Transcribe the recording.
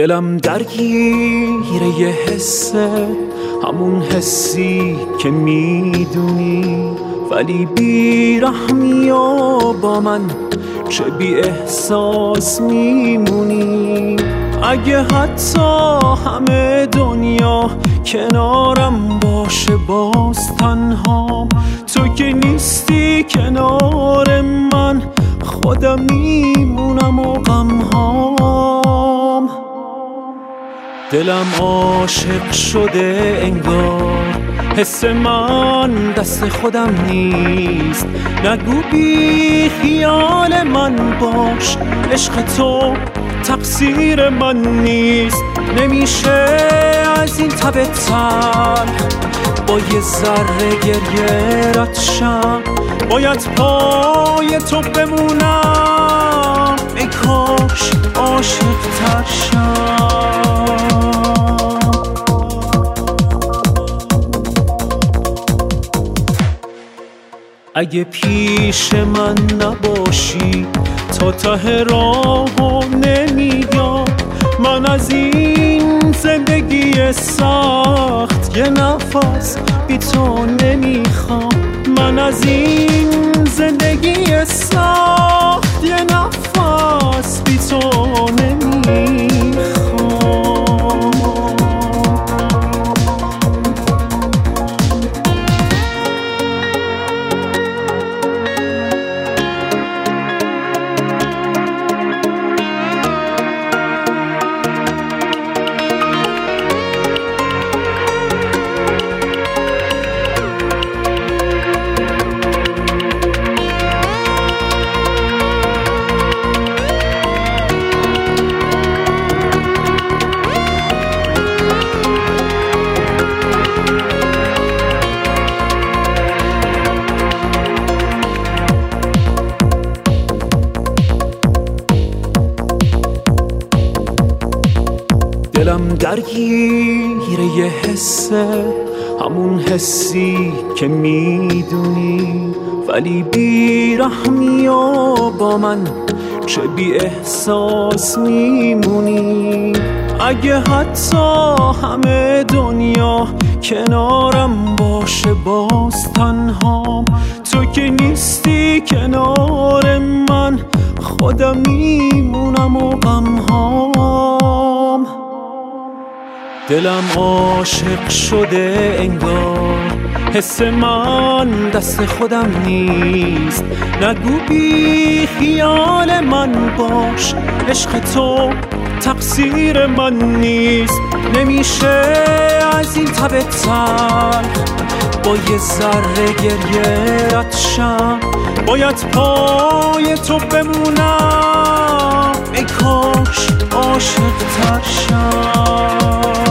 دلم درگیره یه حسه، همون حسی که میدونی، ولی بیرحمی و با من چه بی احساس میمونی. اگه حتی همه دنیا کنارم باشه باز تنهام، تو که نیستی کنار من، خودم میمونم و غمهام. دلم عاشق شده انگار، حس من دست خودم نیست. نگو بی خیال من باش، عشق تو تقصیر من نیست. نمیشه از این تب تلخ با یه ذره گریه رد شم، باید پای تو بمونم، ای کاش عاشق تر شم. اگه پیش من نباشی تا ته راهو نمیام، من از این زندگی سخت یه نفس بی تو نمیخوام. من از این زندگی سخت یه نفس بی تو نمیخوام. دلم درگیره یه حسه، همون حسی که میدونی، ولی بیرحمی و با من چه بی احساس میمونی. اگه حتی همه دنیا کنارم باشه باز تنهام، تو که نیستی کنار من، خودم میمونم و غمهام. دلم عاشق شده انگار، حس من دست خودم نیست. نگو بی خیال من باش، عشق تو تقصیر من نیست. نمیشه از این تب تلخ با یه ذره گریه رد شم، باید پای تو بمونم، ای کاش عاشق تر شم.